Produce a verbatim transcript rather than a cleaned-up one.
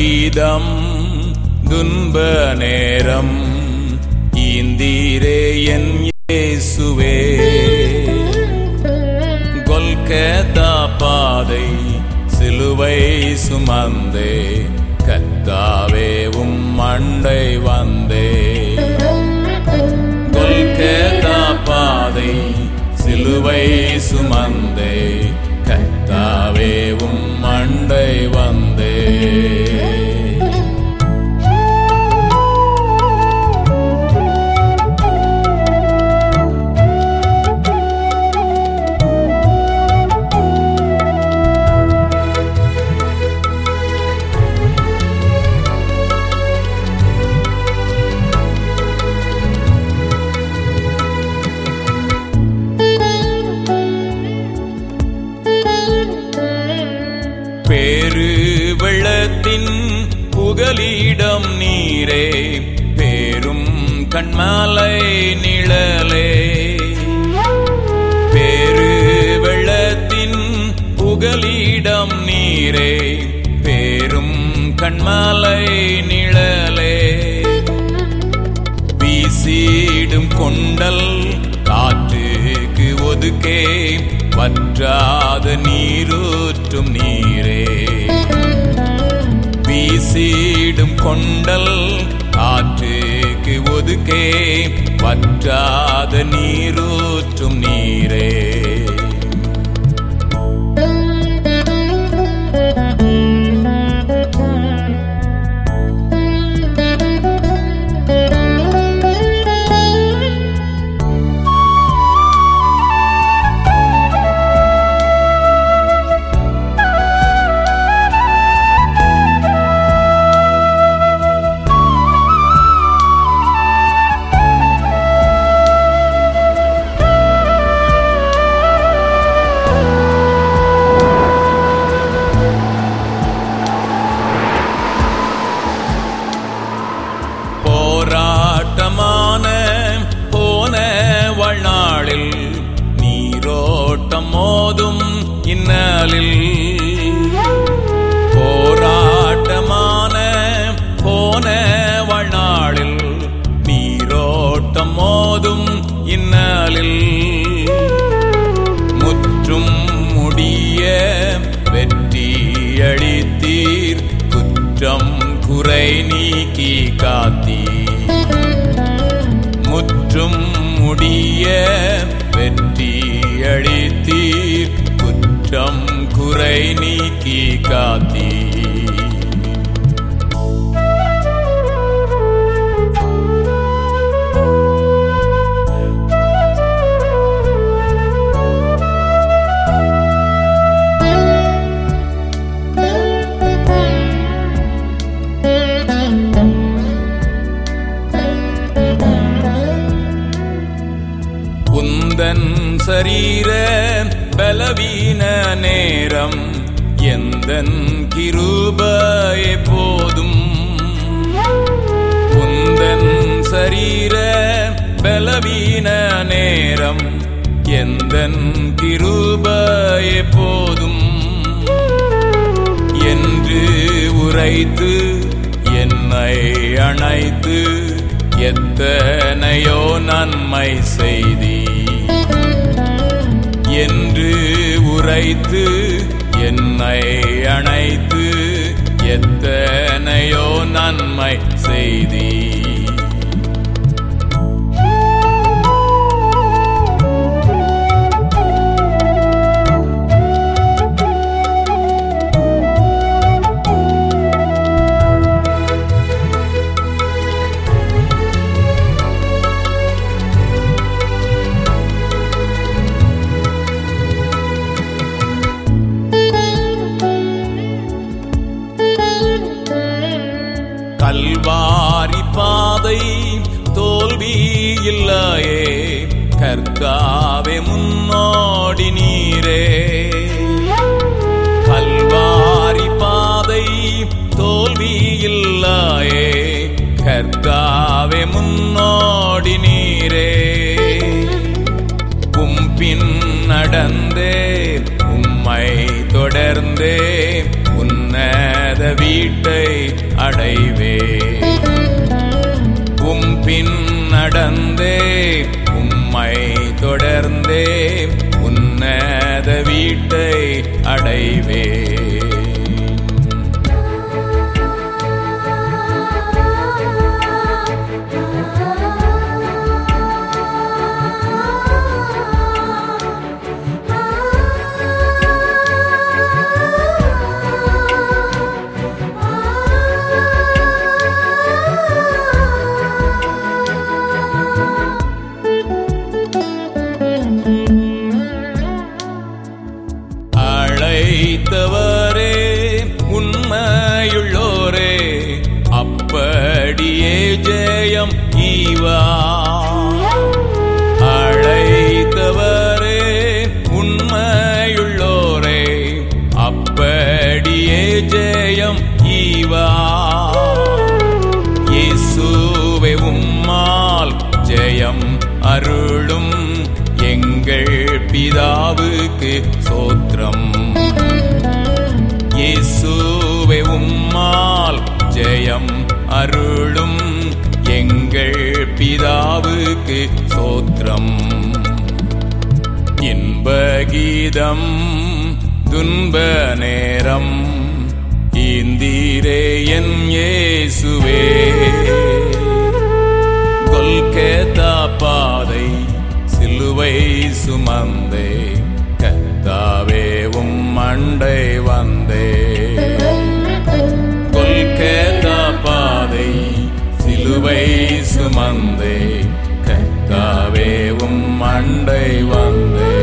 கீதம் துன்ப நேரம் ஈந்தீரே என் இயேசுவே. கொல்கத்தா பாதை சிலுவை சுமந்தே கர்த்தாவே உம் அண்டை வந்தே. கொல்கத்தா பாதை சிலுவை சுமந்தே கர்த்தாவே உம் அண்டை வந்தே. பேரு வெள்ளத்தின் புகலிடம் நீரே பேரும் கண்மாலை நிழலே. பேரு வெள்ளத்தின் புகலிடம் நீரே பேரும் கண்மாலை நிழலே. வீசிடும் கொண்டல் காற்றுக்கு ஒதுக்கே வற்றாத நீரூற்றும் நீரே. வீசிடும் கொண்டல் காற்றுக்கு ஒதுக்கே வற்றாத நீரூற்றும் நீரே. போராட்டமான போன வாழ்நாளில் நீரோட்டம் மோதும் இன்னலில். போராட்டமான போன வாழ்நாளில் நீரோட்டம் மோதும் இன்னலில். முற்றும் முடிய வெற்றி அளித்தீர் குற்றம் குறை நீக்கி காத்தீர். முற்றும் முடிய வெற்றி அளித்தீர் குற்றம் குறை நீக்கி காத்தீர். உந்தன் சரீர பலவீன நேரம் எந்தன் கிருபையே போதும். உந்தன் சரீர பலவீன நேரம் எந்தன் கிருபையே போதும் என்று உரைத்து என்னை அணைத்து எத்தனையோ நன்மை செய்தி. என்று உரைத்து என்னை அணைத்து எத்தனையோ நன்மை செய்தி. கல்வாரி பாதை தோல்வி இல்லையே கர்த்தாவே முன்னோடி நீரே. கல்வாரி பாதை தோல்வி இல்லையே கர்த்தாவே முன்னோடி நீரே. உம்பின் நடந்தே உம்மை தொடர்ந்தே உன்னத வீட்டை அடைவே. உம் பின் நடந்தே உம்மை தொடர்ந்தே உன்னத வீட்டை அடைவே. அழைத்தவரே உண்மையுள்ளோரே அப்படியே ஜெயம் ஈவா. அழைத்தவரே உண்மையுள்ளோரே அப்படியே ஜெயம் ஈவா. இயேசுவே உம்மால் ஜெயம் அருளும் எங்கள் பிதாவுக்கு சோத்திரம். இயேசுவே உம்மால் ஜெயம் அருளும் எங்கள் பிதாவுக்கு சோத்திரம். இன்பகீதம் துன்ப நேரம் ஈந்தீரே என் இயேசுவே. கொல்கத்தா பாதை சிலுவை சுமந்தே கர்த்தாவே உம் அண்டை வந்தே. கொல்கத்தா பாதை சிலுவை சுமந்தே கர்த்தாவே உம் அண்டை வந்தே.